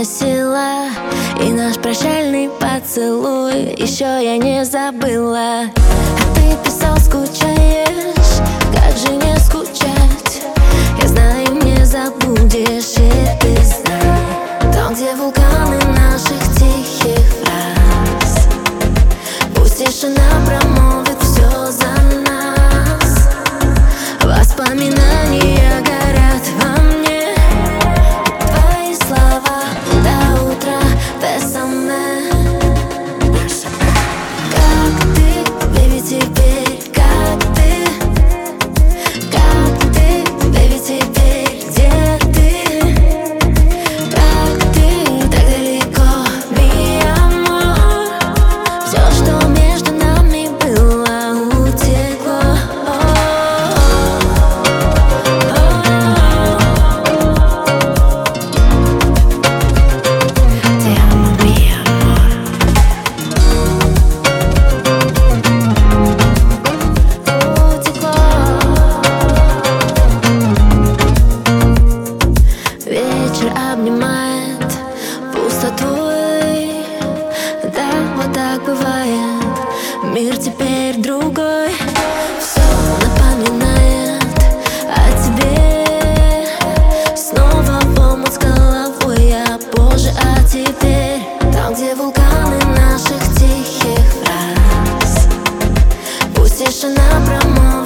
носила, и наш прощальный поцелуй еще я не забыла. А ты писал, скучаешь, как же не скучать? Я знаю, не забудешь, и ты знай. Там, где вулканы наших тихих фраз, пусть тишина промолвит все за нас. Воспоминания горят во мне, твои слова до утра ты со мной. Как ты, бэйби, теперь, как ты, бэйби, теперь, где ты? Как ты, так далеко, mi amor. Все, что между нами было, утекло. Te amo, mi amor. Утекло. Вечер обнимает пустотой. Да, вот так бывает. Мир теперь другой. Все напоминает о тебе. Снова в омут с головой я позже, а теперь там, где вулканы наших тихих фраз, пусть тишина промолвит